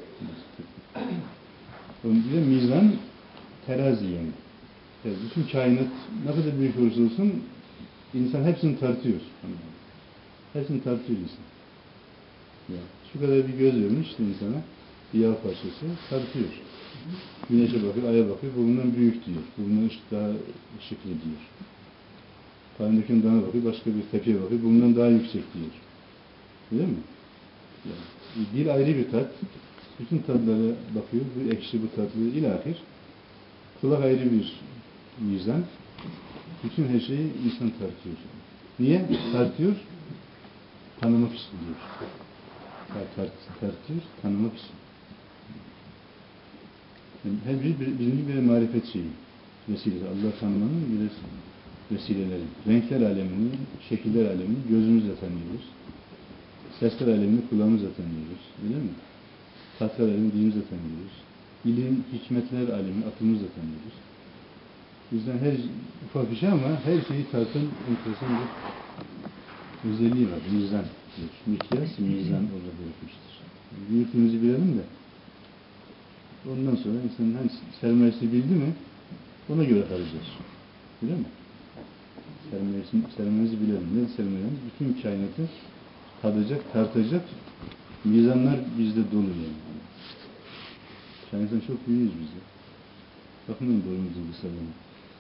Speaker 2: Onun bir de mizan, terazi yani. Yani bütün kainat ne kadar büyük olursa olsun insan hepsini tartıyor. Hepsini tartıyor insan. Ya, şu kadar bir göz vermiş insana, bir yağ parçası tartıyor. Güneşe bakıyor, aya bakıyor, bu bundan büyük diyor. Bu bundan ışık daha ışıklı diyor. Kainatın dağına bakıyor, başka bir tepeye bakıyor, bu bundan daha yüksek diyor. Değil mi? Yani, bir ayrı bir tat. Bütün tatlara bakıyor, bu ekşi, bu tatlı, ilahir. Kulak ayrı bir mizan. Bütün her şeyi insan tartıyor. Niye? Tartıyor, tanımak için diyor. Tart, tartıyor, tanımak için. Yani her biri bir, birinci bir marifet şeyi. Vesilesi. Allah tanımanın bir vesileleri. Renkler alemini, şekiller alemini gözümüzle tanıyoruz. Sesler alemini kulağımızla tanıyoruz. Öyle mi? Tatlar alemini dilimizle tanıyoruz. İlim, hikmetler alemini aklımızla tanıyoruz. O yüzden her ufak bir şey ama her şeyi tartan enteresan bir özelliği var. Mizan. Mikyas, mizan orada bırakmıştır. Büyüklüğümüzü bilelim de ondan sonra insanın hani sermayesi bildi mi ona göre harcar. Öyle mi? Sermayesi, sermayesi bilelim. Ne sermayemiz? Bütün kainatı tadacak, tartacak mizanlar bizde dolu yani. Kainattan çok büyüğüz biz de. Bakın boyumuzun kısalığına.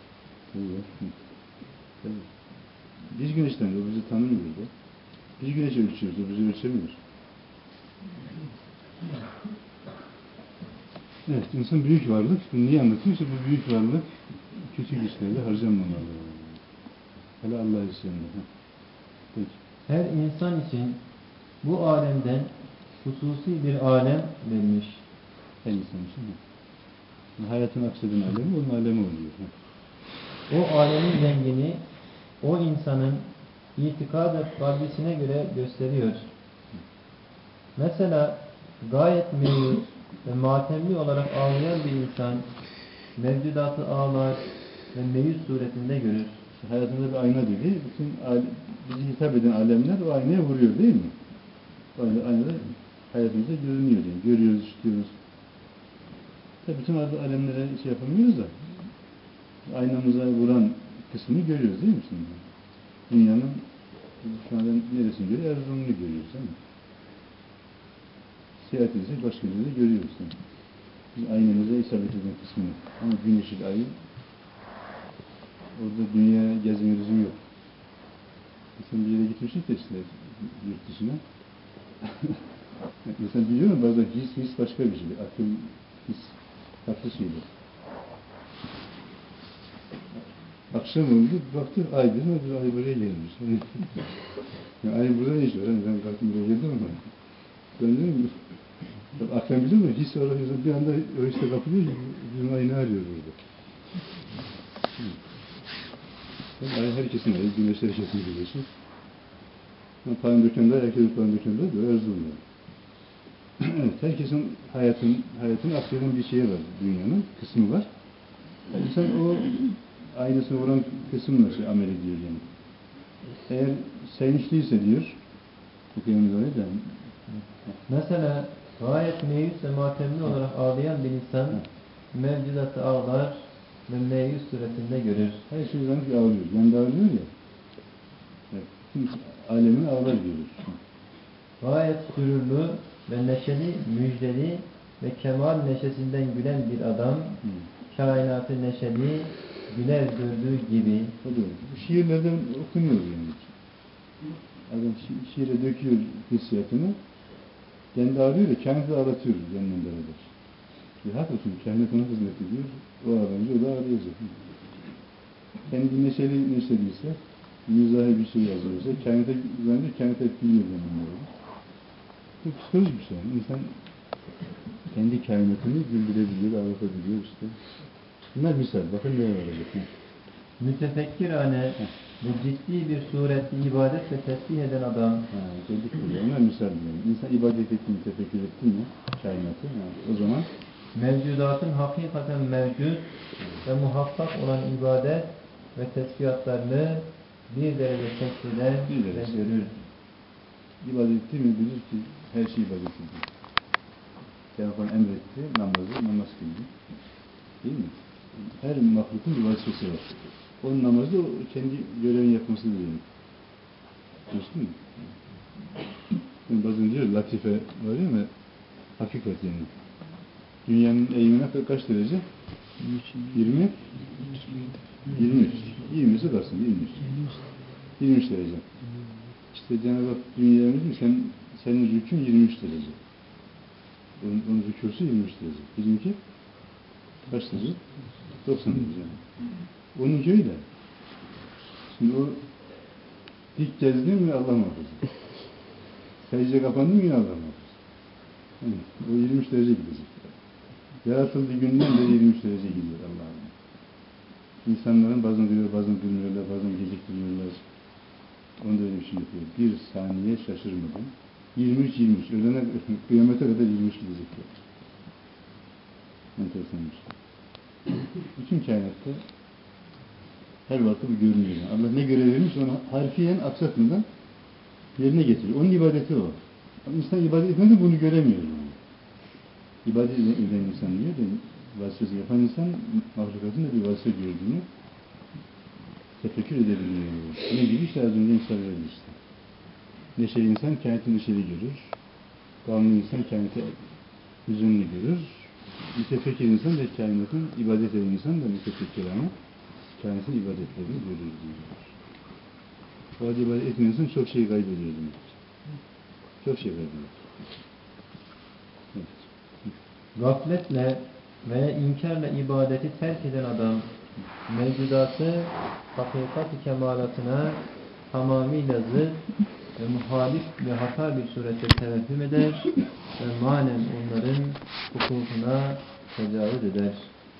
Speaker 2: Tabii. Biz güneşten o bizi tanımıyor da. Biz güneşi ölçüyoruz, o bizi ölçemiyor. Evet, insan büyük varlık. Bunu niye anlatıyorsa bu büyük varlık küçük işlerde harcanmamalı. Hele Allah isyanında. Peki.
Speaker 1: Her insan için bu alemden hususi bir alem verilmiş.
Speaker 2: Her insan için mi? Hayatın akseden alemi, onun alemi oluyor.
Speaker 1: O alemin rengini o insanın itikad ve kalbisine göre gösteriyor. Mesela gayet meyus ve matemli olarak ağlayan bir insan mevcudatı ağlar ve meyus suretinde görür.
Speaker 2: Hayatında bir ayna dedi, bütün bizi hitap eden alemler o aynaya vuruyor değil mi? O ayna, aynada hayatımızda görünüyor yani. Görüyoruz, işitiyoruz. Tabi bütün alemlere şey yapamıyoruz da aynamıza vuran kısmını görüyoruz değil mi şimdi? Dünyanın şu anda neresini görüyoruz? Erzurum'unu görüyoruz değil mi? Seyahat edecek başka bir yerde görüyoruz değil mi? Biz aynamıza isabet eden kısmını. Ama güneşin ayı orada dünya gezme lüzum yok. Mesela bir yere gitmiştik de işte yurt dışına. Mesela biliyor musun bazen his his başka bir şey. Akıl his farklı şeyler. Akşam oldu, baktık ay dedim, bir ay buraya gelmiş. Yani ay burada ne iş var? Yani ben kalktım buraya geldim ama. Ben diyorum, akşam biliyor musun? His olarak bir anda öyle kapılıyor ki, bizim ay ne arıyor burada? Yani ay herkesin ayı, güneş herkesin güneşi. Palandökenler, herkesin palandökenler de Erzurum'da. Evet, herkesin hayatın, hayatın akseden bir şeyi var, dünyanın kısmı var. Yani insan o aynasına vuran kısımla şey amel ediyor yani. Eğer sevinçliyse diyor, okuyamız öyle de.
Speaker 1: Mesela gayet meyus ve matemli olarak ağlayan bir insan mevcudatı ağlar ve meyus suretinde görür.
Speaker 2: Her şey sanki ağlıyor. Yani ağlıyor ya. Evet, tüm alemini ağlar görür.
Speaker 1: Gayet sürurlu ve neşeli, müjdeli ve kemal neşesinden gülen bir adam,
Speaker 2: Hı.
Speaker 1: kainatı neşeli, güler gördüğü gibi.
Speaker 2: O da öyle. Bu şiirlerden okunuyor yani. Adam şi şiire döküyor hissiyatını, kendi ağrıyor da kainatı ağlatıyor yanından beraber. Ve hakikaten kainat ona hizmet ediyor, o ağlayınca o da ağlayacak. Kendi neşeli neşeliyse, mizahi bir şey yazıyorsa, kainata zannediyor, kainat hep gülüyor yanından. Bu psikolojik bir şey. İnsan kendi kainatını güldürebiliyor, ağlatabiliyor işte. Bunlar misal. Bakın neye varacak.
Speaker 1: Mütefekkirane ve ciddi bir surette ibadet ve tesbih eden adam.
Speaker 2: Ha, dedik buraya. Onlar misal diyorum. İnsan ibadet etti mi, tefekkür etti mi kainatı, yani o zaman
Speaker 1: Mevcudatın hakikaten mevcut ve muhakkak olan ibadet ve tesbihatlarını bir derece keşfeder
Speaker 2: Bir
Speaker 1: ve
Speaker 2: derece.
Speaker 1: görür.
Speaker 2: ibadet etti mi bilir ki her şey ibadet ediyor. Telefon emretti, namazı, namaz kıldı. Değil mi? Her mahlukun bir vazifesi var. Onun namazı o kendi görevini yapması değil. Biliyorsun mu? Yani bazen diyor latife var ya ama hakikat yani. Dünyanın eğimine kaç derece? yirmi? yirmi üç. yirmisi kalsın, yirmi üç. yirmi üç derece. İşte Cenab-ı Hak dünyaya diyor sen, senin rükün yirmi üç derece. Onun, onun rükûsu yirmi üç derece. Bizimki kaç derece? doksan derece. Onunki öyle. Şimdi o dik gezdin mi Allah muhafaza. Secde kapandın mı yine Allah muhafaza. Yani, o yirmi üç derece gidecek. Yaratıldığı günden de yirmi üç derece gidiyor Allah'ım. İnsanların bazen diyor, bazen gülmüyorlar, bazen geciktiriyorlar. Onda öyle bir şey yapıyor. Bir saniye şaşırmadan. yirmi üç yirmi üç. Ölene, kıyamete kadar yirmi üç gidecek. Enteresan bir şey. Bütün kainatta her vakti bu görünüyor. Allah ne görev vermiş onu harfiyen aksatmadan yerine getiriyor. Onun ibadeti o. Ama insan ibadet etmeden bunu göremiyor. Yani. İbadet eden insan diyor da vazifesi yapan insan mahlukatın da bir vazife gördüğünü tefekkür edebiliyor. Ne gibi işte az önce misal verdi işte. Neşeli insan kainatı neşeli görür. Gamlı insan kainatı hüzünlü görür. Mütefekkir insan da kainatın, ibadet eden insan da mütefekkir ama kainatın ibadetlerini görür diyor. Bu halde ibadet etmeyen insan çok şey kaybediyor demek. Çok şey kaybediyor. Evet.
Speaker 1: Gafletle veya inkarla ibadeti terk eden adam mevcudatı hakikat-ı kemalatına tamamıyla zıt ve muhalif ve hata bir surette tevehhüm eder ve manen onların hukukuna tecavüz eder.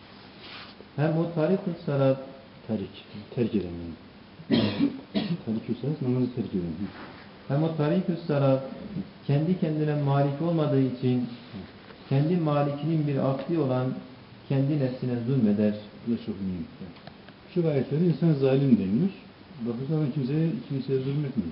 Speaker 1: Hem o tarik-ı salat
Speaker 2: Tarik. Terk eden yani. Tarik-ı salat namazı terk eden.
Speaker 1: hem o tarik-ı salat kendi kendine malik olmadığı için kendi malikinin bir akli olan kendi nefsine zulmeder.
Speaker 2: Bu da çok mühim. Şu ayetlerde insan zalim deniyor. Bakıyoruz ama kimseye, kimseye zulmetmiyor.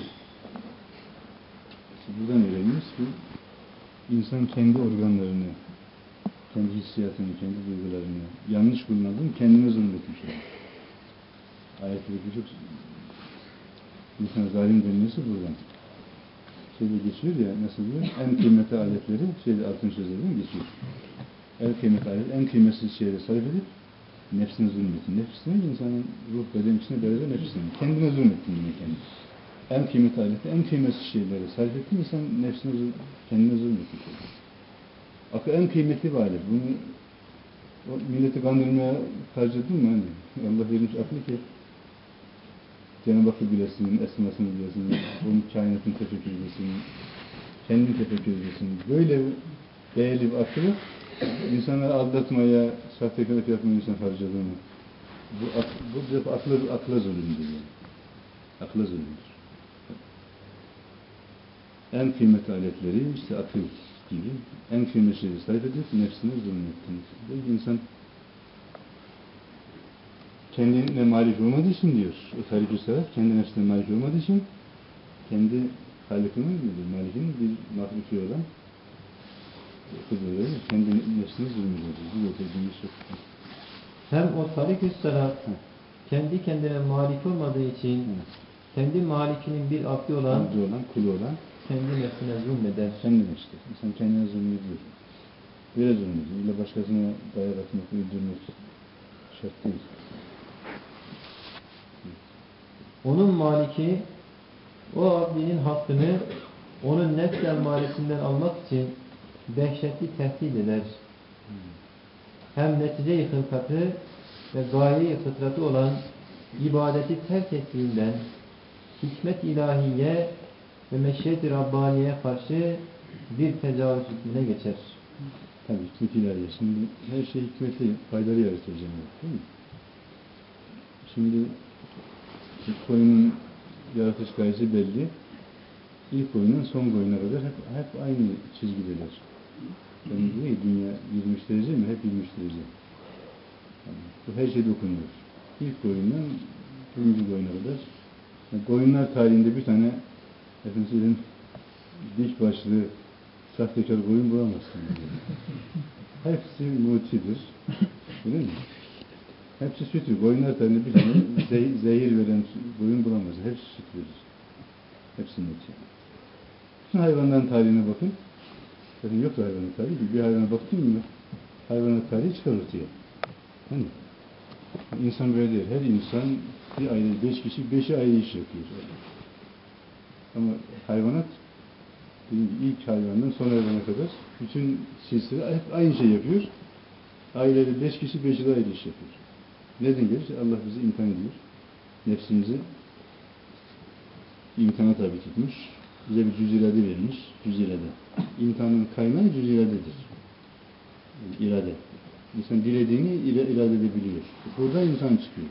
Speaker 2: Buradan öğreniyoruz ki insan kendi organlarını, kendi hissiyatını, kendi duygularını yanlış kullandığını kendine zulmetmiş olur. Ayetlerdeki çok insan zalim denmesi buradan. Şeyde geçiyor ya, nasıl diyor? En kıymetli ayetleri, şeyde altın sözlerden geçiyor. En kıymetli ayet, en kıymetsiz şeyleri sarf edip nefsine zulmettin. Nefsine insanın ruh beden içine beraber nefsine. Kendine zulmettin yine kendi. En kıymetli ayette, en kıymetsiz şeyleri sarf ettin, insan nefsine, kendine zulmetmiş olur. Akıl en kıymetli bir alet. Bunu o milleti kandırmaya harcadın mı? Hani? Allah vermiş aklı ki Cenab-ı Hakk'ı bilesin, esmasını bilesin, onun kainatını tefekkür edesin, kendini tefekkür edesin. Böyle değerli bir aklı insanları aldatmaya, sahtekarlık yapmaya insan harcadığını. Bu, ak, bu akla, akla zulümdür yani. Akla zulümdür. En kıymetli aletleri işte akıl gibi en kıymetli şeyleri sarf edip nefsine zulmettiniz. Belki insan kendine malik olmadığı için diyor. O tarih-i sefer kendi nefsine malik olmadığı için kendi halikinin, malikinin bir mahluki olan kızları kendi nefsine zulmediyor. Bu da dediğimiz çok.
Speaker 1: Hem o tarik-ü salat kendi kendine malik olmadığı için Kendi malikinin bir abdi olan,
Speaker 2: abdi olan, kulu olan
Speaker 1: kendi nefsine zulmeder.
Speaker 2: kendine işte. İnsan kendine zulmediyor. Böyle zulmediyor. İlla başkasına dayak atmak, öldürmek şart değil.
Speaker 1: Onun maliki o abdinin hakkını onun nefs emmaresinden almak için dehşetli tehdit eder. Hem netice-i hılkatı ve gaye-i fıtratı olan ibadeti terk ettiğinden hikmet ilahiye ve meşiyet-i Rabbaniye karşı bir tecavüz hükmüne geçer.
Speaker 2: Tabii hikmet ilahiye. Şimdi her şey hikmetli, faydalı yaratıyor Cenab-ı, değil mi? Şimdi koyunun yaratış gayesi belli. İlk oyunun son oyuna kadar hep, hep aynı çizgideler. Yani diyor ki dünya yirmi üç derece mi? Hep yirmi üç derece. Yani bu her şey dokunuyor. İlk oyundan birinci oyuna kadar. Yani oyunlar tarihinde bir tane efendim dik başlı sahtekar koyun bulamazsın. Hepsi mutidir. Öyle mi? Hepsi sütü. Koyunlar tarihinde bir tane zeh zehir veren koyun bulamazsın. Hepsi süt verir. Hepsi muti. Bütün hayvanların tarihine bakın. Zaten yoktu hayvanın tarihi. Bir hayvana baktın mı hayvanın tarihi çıkar ortaya. Hani? İnsan böyle değil. Her insan bir aile, beş kişi, beşi ayrı iş yapıyor. Ama hayvanat ilk hayvandan son hayvana kadar bütün silsile hep aynı şey yapıyor. Ailede beş kişi, beşi de ayrı iş yapıyor. Neden gelir? Allah bizi imtihan ediyor. Nefsimizi imtihana tabi tutmuş. Bize bir cüz irade vermiş. Cüz irade. İmtihanın kaynağı cüz iradedir. Yani irade. İnsan dilediğini irade edebiliyor. Burada insan çıkıyor.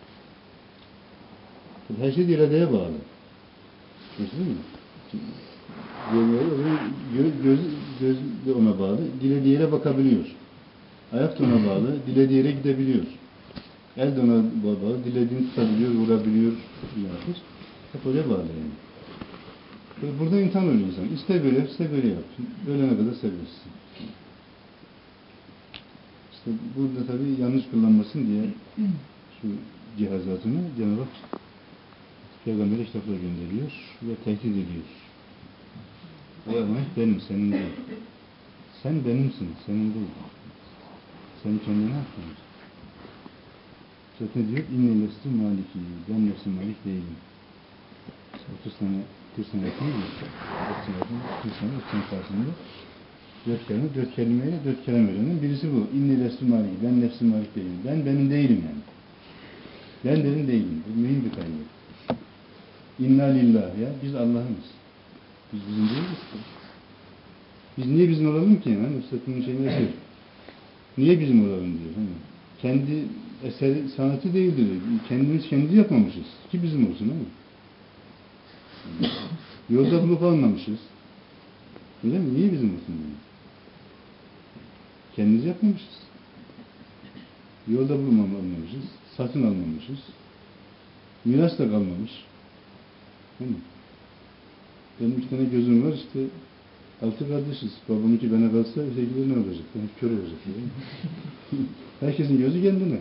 Speaker 2: Her şey iradeye bağlı. Değil mi? Göz, göz, göz de ona bağlı. Dilediği yere bakabiliyor. Ayak da ona bağlı. Dilediği yere gidebiliyor. El de ona bağlı. Dilediğini tutabiliyor, vurabiliyor. Yapır. Hep oraya bağlı yani. Burada imtihan oluyor insan. İste böyle, iste böyle yap. Ölene kadar serbestsin. İşte burada tabii yanlış kullanmasın diye şu cihazatını Cenab-ı Hak Peygamber'e kitaplar gönderiyor ve tehdit ediyor. O emanet benim, senin değil. Sen benimsin, senin değil. Sen kendine yapmıyorsun. Zaten diyor, inne lesti maliki, ben nefsim malik değilim. otuz sene, kırk sene yapayım mı? otuz sene yapayım, kırk sene, otuz sene karşısında dört kelime, dört kelimeyle dört kelime öğrenin. Birisi bu, inne lesti maliki, ben nefsim malik değilim. Ben benim değilim yani. Ben benim değilim. Bu mühim bir kaynak. İnna lillah ya, biz Allah'ımız. Biz bizim değiliz ki. Biz niye bizim olalım ki? Yani Üstad'ın şeyini yapıyor. Niye bizim olalım diyor. Hani kendi eseri, sanatı değildir. Kendimiz kendi yapmamışız. Ki bizim olsun ama. Yolda bulup almamışız. Öyle mi? Niye bizim olsun yani? Kendimiz yapmamışız. Yolda bulup almamışız. Satın almamışız. Miras da kalmamış. Değil mi? Benim iki tane gözüm var işte. Altı kardeşiz. Babamınki bana kalsa ötekiler ne olacak? Yani kör olacak. Herkesin gözü kendine.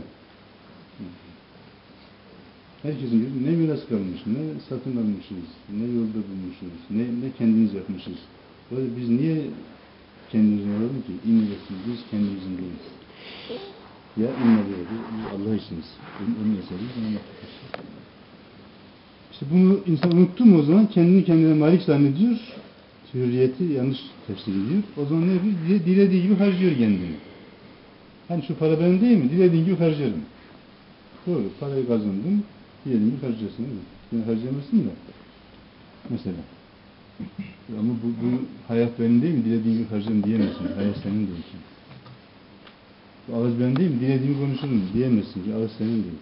Speaker 2: Herkesin gözü ne miras kalmış, ne satın almışız, ne yolda bulmuşuz, ne, ne kendimiz yapmışız. Böyle biz niye kendimizin olalım ki? İnmeyeceksiniz, biz kendimizin değiliz. Ya inmeyeceğiz, biz Allah içiniz. Onun eseriyiz, onun yaptık. İşte bunu insan unuttu mu o zaman kendini kendine malik zannediyor. Hürriyeti yanlış tefsir ediyor. O zaman ne yapıyor? Dilediği gibi harcıyor kendini. Hani şu para benim değil mi? Dilediğin gibi harcarım. Doğru. Parayı kazandım. Dilediğin gibi harcarsın. Değil mi? Yani harcamazsın da. Mesela. Ama bu, bu hayat benim değil mi? Dilediğin gibi harcarım diyemezsin. Hayat senin değil ki. Bu ağız benim değil mi? Dilediğimi konuşurum diyemezsin ki. Ağız senin değil.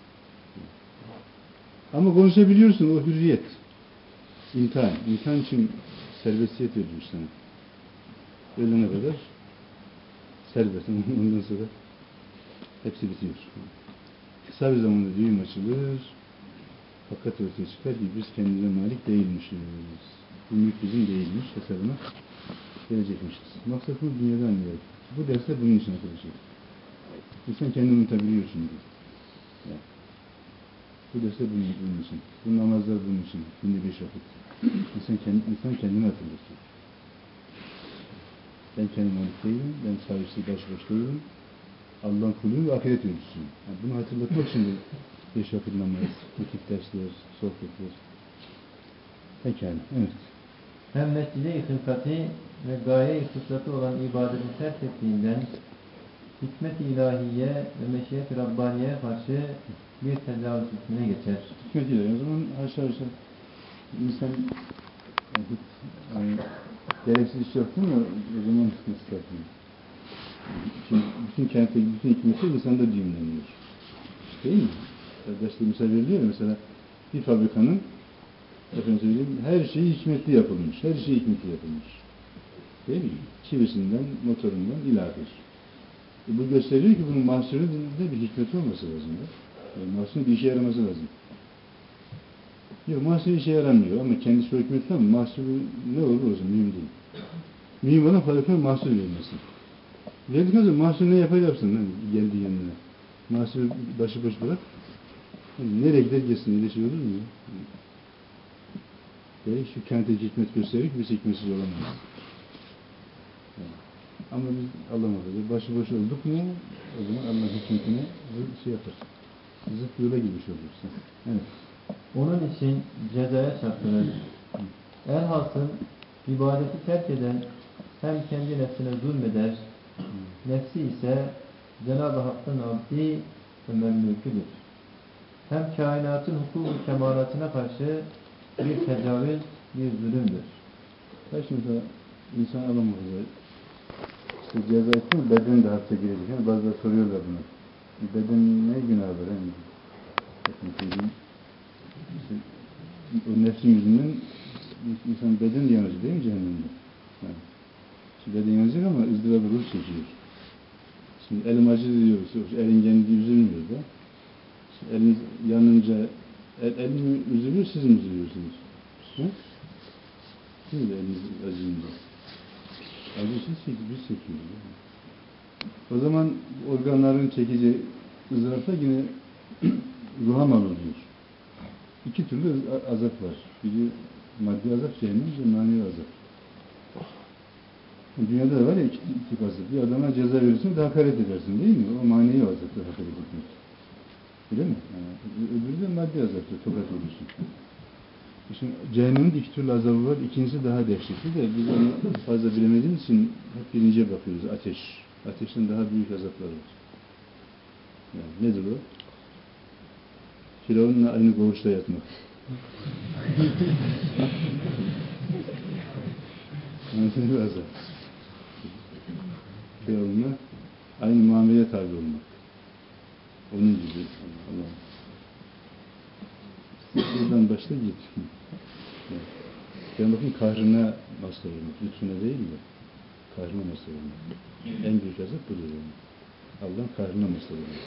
Speaker 2: Ama konuşabiliyorsun. O hürriyet. İmtihan. İmtihan için serbestiyet veriyor sana. Ölene kadar serbest. Ondan sonra hepsi bitiyor. Kısa bir zamanda düğüm açılır. Fakat ortaya çıkar ki biz kendimize malik değilmişiz. Bu mülk bizim değilmiş. Hesabına gelecekmişiz. Maksat bu dünyada anlayalım. Bu dersler bunun için arkadaşlar. İnsan kendini unutabiliyor şimdi. Yani. Bu derse bunun, bunun için. Bu namazlar bunun için. Günde beş vakit. İnsan, kendi, insan kendini hatırlatıyor. Ben kendim ait değilim. Ben sahipsiz başıboş değilim. Allah'ın kuluyum ve ahiret yolcusuyum. Yani bunu hatırlatmak için de beş vakit namaz, vakit dersler, sohbetler. Pekala, evet.
Speaker 1: Hem mescide-i hılkati ve gaye-i fıtratı olan ibadeti terk ettiğinden hikmet-i ilahiye ve meşiyet-i Rabbaniye'ye karşı bir tecavüz hükmüne geçer.
Speaker 2: Hikmet ilahi. O zaman aşağı aşağı insan yani, yani, gereksiz iş yaptın mı o zaman nasıl yapayım? Şimdi bütün kentteki bütün hikmeti insanda düğümleniyor. Değil mi? Derste misal veriliyor ya mesela bir fabrikanın efendim söyleyeyim, her şeyi hikmetli yapılmış. Her şey hikmetli yapılmış. Değil mi? Çivisinden, motorundan ilahir. E bu gösteriyor ki bunun mahsulünde bir hikmet olması lazım. Yani mahsulün bir işe yaraması lazım. Yok, mahsul işe yaramıyor ama kendisi o hikmetli ama mahsulü ne olur o zaman mühim değil. Mühim olan fabrikanın mahsul vermesi. Verdikten sonra mahsul ne yapar yapsın yani geldi yanına. Mahsulü başıboş bırak. Yani nereye gider gelsin öyle şey olur mu ya? Ve şu kente hikmet gösterir ki biz hikmetsiz olamayız. Yani. Ama biz Allah'ın başıboş olduk mu o zaman Allah'ın hikmetine şey yapar. Zıt yola girmiş olursun. Evet.
Speaker 1: Onun için cezaya çarptırır. Elhasıl ibadeti terk eden hem kendi nefsine zulmeder, nefsi ise Cenab-ı Hakk'ın abdi ve memlüküdür. Hem kainatın hukuku kemalatına karşı bir tecavüz, bir zulümdür.
Speaker 2: Ya şimdi insan alamaz. İşte ceza etti mi beden de hapse girecek. Yani bazıları soruyorlar bunu. Beden ne günahdır? Yani, işte, o nefsin yüzünden insan beden de yanacak değil mi cehennemde? Yani, şimdi beden yanacak ama ızdırabı ruh çekiyor. Şimdi elim acı diyoruz. Elin kendi üzülmüyor da. Şimdi eliniz yanınca el, elim üzülüyor, siz mi üzülüyorsunuz? Hı? Değil mi eliniz acıyınca? Acısız çekiyor, biz çekiyoruz. Yani. O zaman organların çekici ızdırapta yine ruha mal oluyor. İki türlü azap var. Biri maddi azap, cehennem, bir manevi azap. Dünyada da var ya iki tip azap. Bir adama ceza verirsin de hakaret edersin değil mi? O manevi azaptır hakaret etmek. Öyle mi? Yani, öbürü de maddi azaptır, tokat olursun. Şimdi cehennemin iki türlü azabı var. İkincisi daha dehşetli de biz onu fazla bilemediğimiz için hep birinciye bakıyoruz. Ateş. Ateşten daha büyük azaplar var. Yani nedir o? Firavun'la aynı koğuşta yatmak. Nasıl bir azap? Firavun'la aynı muameleye tabi olmak. Onun gibi. Allah'ım. Buradan başla git. Ben bakın kahrına mazhar olmak. Lütfuna değil de kahrına mazhar olmak. En büyük azap budur yani. Allah'ın kahrına mazhar olmak.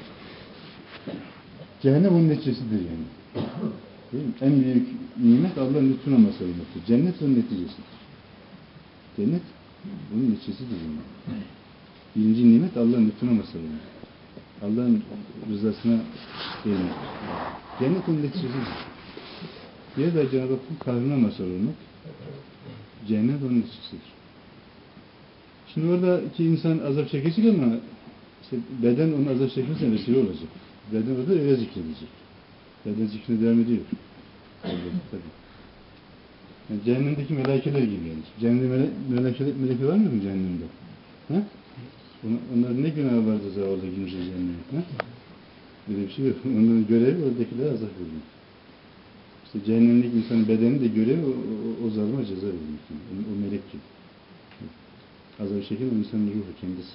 Speaker 2: Cehennem onun neticesidir yani. Değil mi? En büyük nimet Allah'ın lütfuna mazhar olmaktır. Cennet onun neticesidir. Cennet bunun neticesidir yani. Birinci nimet Allah'ın lütfuna mazhar olmak. Allah'ın rızasına gelmek. Cennet onun neticesidir. Diğer de Cenab-ı Hakk'ın kahrına mazhar olmak. Cennet onun neticesidir. Şimdi orada iki insan azap çekecek ama işte beden onun azap çekmesine vesile olacak. Beden orada öyle zikredecek. Beden zikrine devam ediyor. Tabii. Yani cehennemdeki melaikeler gibi yani. Cehennemde mele melaikeler, meleke var mı cehennemde? Ha? Onlar ne günahı vardı da orada girmişler cehenneme? Ha? Öyle bir şey yok. Onların görevi oradakilere azap veriyor. İşte cehennemdeki insanın bedeni de görevi o, o, o zalıma ceza veriyor. O, o melek gibi. Azap şekil o insanın ruhu kendisi.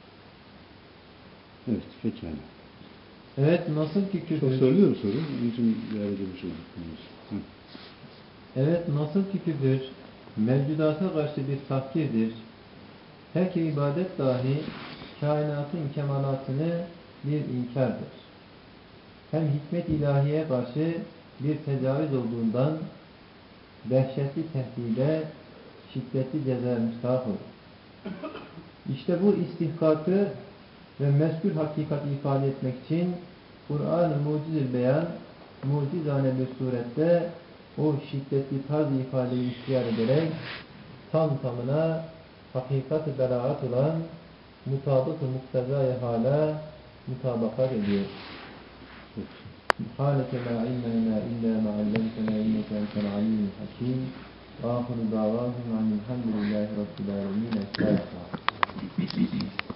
Speaker 2: Evet, pekala.
Speaker 1: Evet, nasıl ki küfür...
Speaker 2: Çok soruluyor mu soru? Onun için bir arada bir şey yok.
Speaker 1: Evet, nasıl ki küfür mevcudata karşı bir tahkirdir. Her ki ibadet dahi kainatın kemalatını bir inkardır. Hem hikmet ilahiye karşı bir tecavüz olduğundan dehşetli tehdide, şiddetli cezaya müstahak olur. İşte bu istihkakı ve mezkür hakikati ifade etmek için Kur'an-ı Mucizül Beyan mucizane bir surette o şiddetli tarz ifadeyi ihtiyar ederek tam tamına hakikat-ı beraat olan mutabık-ı muktezai hala mutabakat ediyor. Subhaneke la ilme lena illa ma allamtena inneke entel aliyyul hakim. Ve ahiru davahum anilhamdülillahi rabbil alemin.